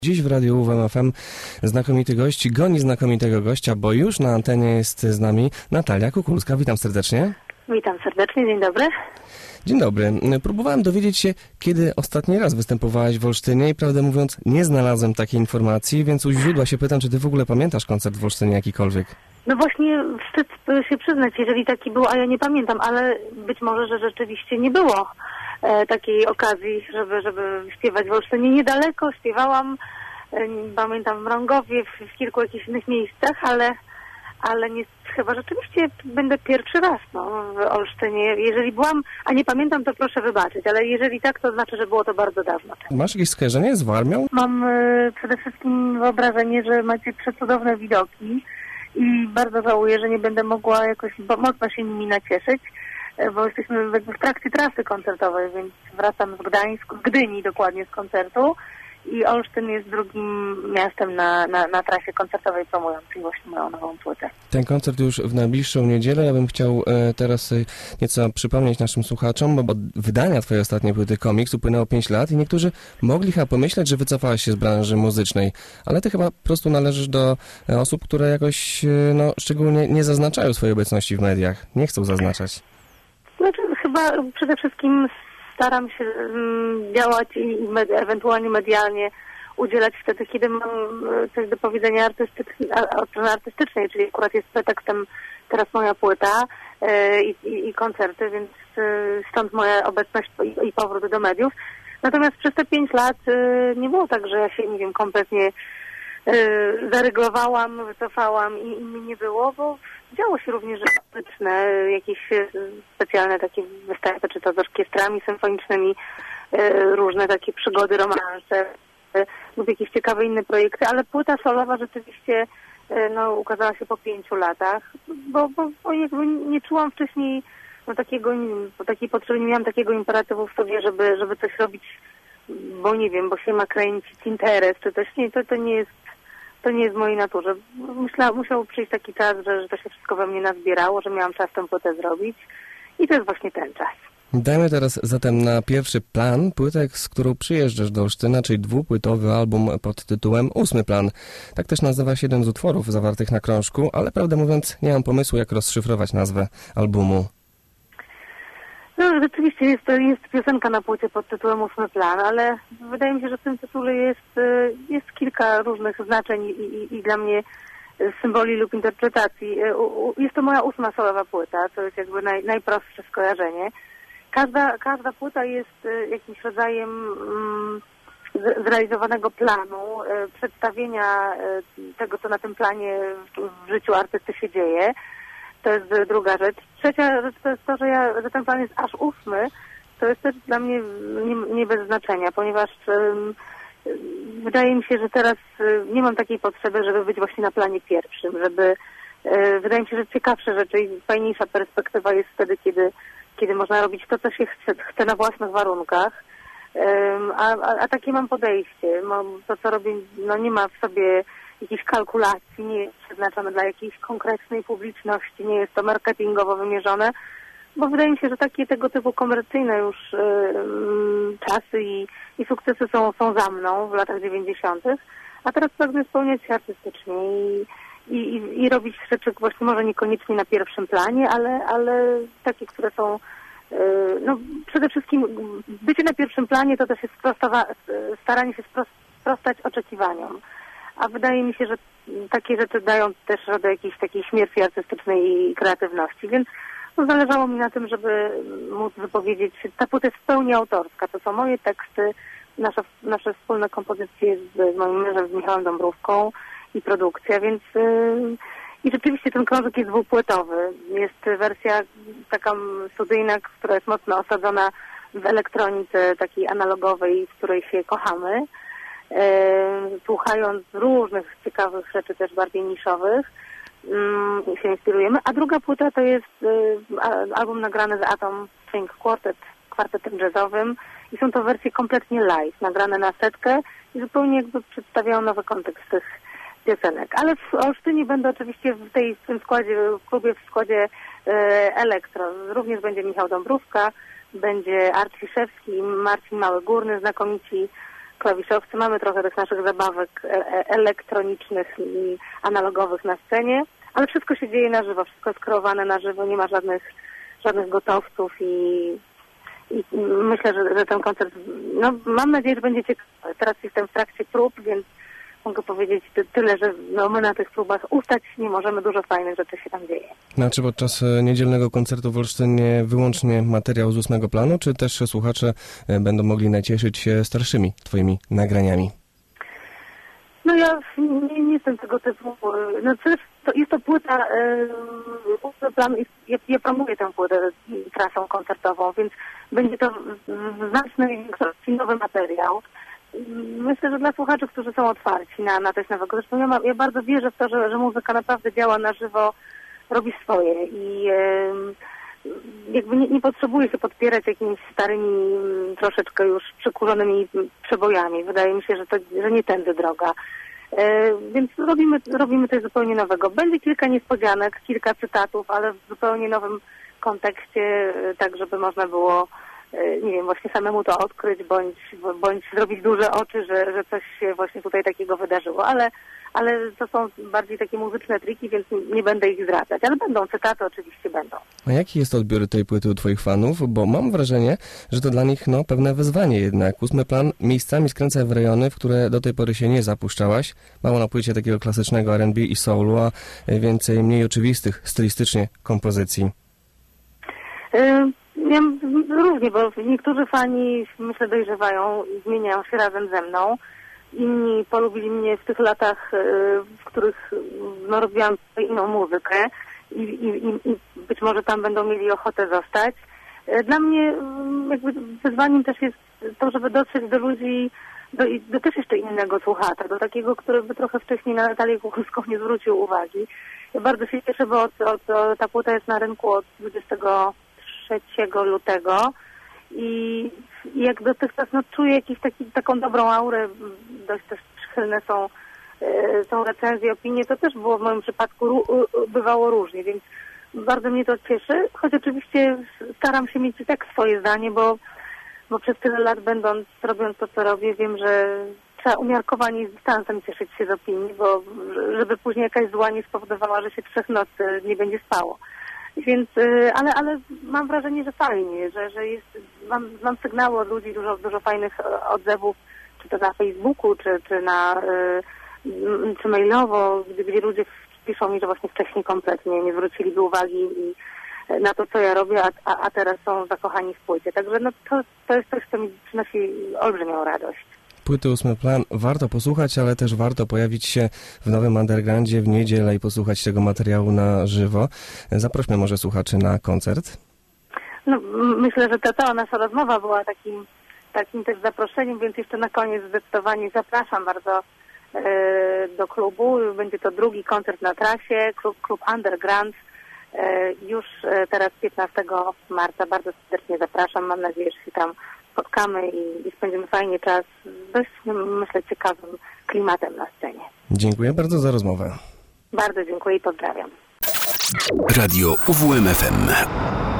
Dziś w Radiu UWM FM znakomity gość goni znakomitego gościa, bo już na antenie jest z nami Natalia Kukulska. Witam serdecznie. Witam serdecznie, dzień dobry. Dzień dobry. Próbowałem dowiedzieć się, kiedy ostatni raz występowałaś w Olsztynie i prawdę mówiąc nie znalazłem takiej informacji, więc u źródła się pytam, czy ty w ogóle pamiętasz koncert w Olsztynie jakikolwiek? No właśnie wstyd się przyznać, jeżeli taki był, a ja nie pamiętam, ale być może, że rzeczywiście nie było takiej okazji, żeby śpiewać w Olsztynie. Niedaleko śpiewałam, pamiętam w Mrągowie, w kilku jakichś innych miejscach, ale nie, chyba rzeczywiście będę pierwszy raz w Olsztynie. Jeżeli byłam, a nie pamiętam, to proszę wybaczyć, ale jeżeli tak, to znaczy, że było to bardzo dawno. Masz jakieś skojarzenie z Warmią? Mam przede wszystkim wyobrażenie, że macie przecudowne widoki i bardzo żałuję, że nie będę mogła jakoś mocno się nimi nacieszyć, bo jesteśmy w trakcie trasy koncertowej, więc wracam z Gdyni dokładnie z koncertu i Olsztyn jest drugim miastem na trasie koncertowej promującej właśnie moją nową płytę. Ten koncert już w najbliższą niedzielę. Ja bym chciał teraz nieco przypomnieć naszym słuchaczom, bo wydania twojej ostatniej płyty Komiks upłynęło 5 lat i niektórzy mogli chyba pomyśleć, że wycofałaś się z branży muzycznej, ale ty chyba po prostu należysz do osób, które jakoś szczególnie nie zaznaczają swojej obecności w mediach. Nie chcą zaznaczać. Znaczy chyba przede wszystkim staram się działać i ewentualnie medialnie udzielać wtedy, kiedy mam coś do powiedzenia od strony artystycznej, czyli akurat jest pretekstem teraz moja płyta i koncerty, więc stąd moja obecność i powrót do mediów. Natomiast przez te 5 lat nie było tak, że ja się, nie wiem, kompletnie zaryglowałam, wycofałam i mi nie było, bo działo się również artystyczne, jakieś specjalne takie występy, czy to z orkiestrami symfonicznymi, różne takie przygody, romanse lub jakieś ciekawe inne projekty, ale płyta solowa rzeczywiście ukazała się po 5 latach, bo jakby nie czułam wcześniej takiej potrzeby, nie miałam takiego imperatywu w sobie, żeby coś robić, bo nie wiem, bo się ma kręcić interes, czy coś. Nie, to nie jest w mojej naturze. Musiał przyjść taki czas, że to się wszystko we mnie nazbierało, że miałam czas tę płytę zrobić i to jest właśnie ten czas. Dajmy teraz zatem na pierwszy plan płytę, z którą przyjeżdżasz do Olsztyna, czyli dwupłytowy album pod tytułem 8 plan. Tak też nazywa się jeden z utworów zawartych na krążku, ale prawdę mówiąc nie mam pomysłu, jak rozszyfrować nazwę albumu. No, rzeczywiście jest piosenka na płycie pod tytułem 8 plan, ale wydaje mi się, że w tym tytule jest kilka różnych znaczeń i dla mnie symboli lub interpretacji. Jest to moja 8. solowa płyta, to jest jakby najprostsze skojarzenie. Każda płyta jest jakimś rodzajem zrealizowanego planu, przedstawienia tego, co na tym planie w życiu artysty się dzieje. To jest druga rzecz. Trzecia rzecz to jest to, że ten plan jest aż 8. To jest też dla mnie nie bez znaczenia, ponieważ wydaje mi się, że teraz nie mam takiej potrzeby, żeby być właśnie na planie pierwszym, wydaje mi się, że ciekawsze rzeczy i fajniejsza perspektywa jest wtedy, kiedy można robić to, co się chce na własnych warunkach. A takie mam podejście. To, co robię, nie ma w sobie jakiejś kalkulacji, nie jest przeznaczone dla jakiejś konkretnej publiczności, nie jest to marketingowo wymierzone, bo wydaje mi się, że takie tego typu komercyjne już czasy i sukcesy są za mną w latach 90., a teraz pragnę spełniać się artystycznie i robić rzeczy właśnie może niekoniecznie na pierwszym planie, ale takie, które są przede wszystkim bycie na pierwszym planie to też jest staranie się sprostać oczekiwaniom. A wydaje mi się, że takie rzeczy dają też radę jakiejś takiej śmierci artystycznej i kreatywności, więc zależało mi na tym, żeby móc wypowiedzieć, ta płyta jest w pełni autorska, to są moje teksty, nasze wspólne kompozycje z moim mężem, z Michałem Dąbrówką i produkcja, więc i rzeczywiście ten krążek jest dwupłytowy. Jest wersja taka studyjna, która jest mocno osadzona w elektronice takiej analogowej, w której się kochamy, słuchając różnych ciekawych rzeczy, też bardziej niszowych, się inspirujemy. A druga płyta to jest album nagrany z Atom String Quartet, kwartetem jazzowym i są to wersje kompletnie live, nagrane na setkę i zupełnie jakby przedstawiają nowy kontekst tych piosenek. Ale w Olsztynie będę oczywiście w tym składzie, w klubie w składzie elektro. Również będzie Michał Dąbrówka, będzie Art Fiszewski, Marcin Mały-Górny, znakomici klawiszowcy, mamy trochę tych naszych zabawek elektronicznych i analogowych na scenie, ale wszystko się dzieje na żywo, wszystko jest kreowane na żywo, nie ma żadnych gotowców i myślę, że ten koncert, no mam nadzieję, że będzie ciekawy. Teraz jestem w trakcie prób, więc mogę powiedzieć tyle, że my na tych próbach ustać nie możemy, dużo fajnych rzeczy się tam dzieje. Czy podczas niedzielnego koncertu w Olsztynie wyłącznie materiał z 8 planu, czy też słuchacze będą mogli nacieszyć się starszymi twoimi nagraniami? No ja nie jestem tego typu. No jest to płyta, plan, ja promuję tę płytę trasą koncertową, więc będzie to w znacznej większości nowy materiał. Myślę, że dla słuchaczy, którzy są otwarci na coś nowego. Zresztą ja bardzo wierzę w to, że muzyka naprawdę działa na żywo, robi swoje i jakby nie potrzebuje się podpierać jakimiś starymi, troszeczkę już przykurzonymi przebojami. Wydaje mi się, że nie tędy droga. Więc robimy coś zupełnie nowego. Będzie kilka niespodzianek, kilka cytatów, ale w zupełnie nowym kontekście, tak żeby można było, nie wiem, właśnie samemu to odkryć, bądź zrobić duże oczy, że coś się właśnie tutaj takiego wydarzyło. Ale to są bardziej takie muzyczne triki, więc nie będę ich zdradzać. Ale będą cytaty, oczywiście będą. A jaki jest odbiór tej płyty u twoich fanów? Bo mam wrażenie, że to dla nich pewne wyzwanie jednak. 8 plan miejscami skręca w rejony, w które do tej pory się nie zapuszczałaś. Mało na płycie takiego klasycznego R&B i soulu, a więcej mniej oczywistych stylistycznie kompozycji. Ja różnie, bo niektórzy fani, myślę, dojrzewają i zmieniają się razem ze mną. Inni polubili mnie w tych latach, w których robiłam inną muzykę i być może tam będą mieli ochotę zostać. Dla mnie jakby wyzwaniem też jest to, żeby dotrzeć do ludzi, do też jeszcze innego słuchacza, do takiego, który by trochę wcześniej na Natalię Kuchulską nie zwrócił uwagi. Ja bardzo się cieszę, bo ta płyta jest na rynku od 23 lutego i jak dotychczas czuję taką dobrą aurę, dość też przychylne są recenzje, opinie, to też było w moim przypadku, bywało różnie, więc bardzo mnie to cieszy, choć oczywiście staram się mieć i tak swoje zdanie, bo przez tyle lat robiąc to, co robię, wiem, że trzeba umiarkowanie z dystansem cieszyć się z opinii, bo żeby później jakaś zła nie spowodowała, że się 3 nocy nie będzie spało. Więc, ale mam wrażenie, że fajnie, że jest, mam sygnały od ludzi, dużo fajnych odzewów, czy to na Facebooku, czy mailowo, gdzie ludzie piszą mi, że właśnie wcześniej kompletnie nie zwróciliby uwagi na to, co ja robię, a teraz są zakochani w płycie. Także to jest coś, co mi przynosi olbrzymią radość. Płyty 8 plan warto posłuchać, ale też warto pojawić się w Nowym Undergroundzie w niedzielę i posłuchać tego materiału na żywo. Zaprośmy może słuchaczy na koncert. Myślę, że ta nasza rozmowa była takim też zaproszeniem, więc jeszcze na koniec zdecydowanie zapraszam bardzo do klubu. Będzie to drugi koncert na trasie, klub Underground. Już teraz 15 marca bardzo serdecznie zapraszam. Mam nadzieję, że się tam spotkamy i spędzimy fajnie czas z dość, myślę, ciekawym klimatem na scenie. Dziękuję bardzo za rozmowę. Bardzo dziękuję i pozdrawiam. Radio UWMFM.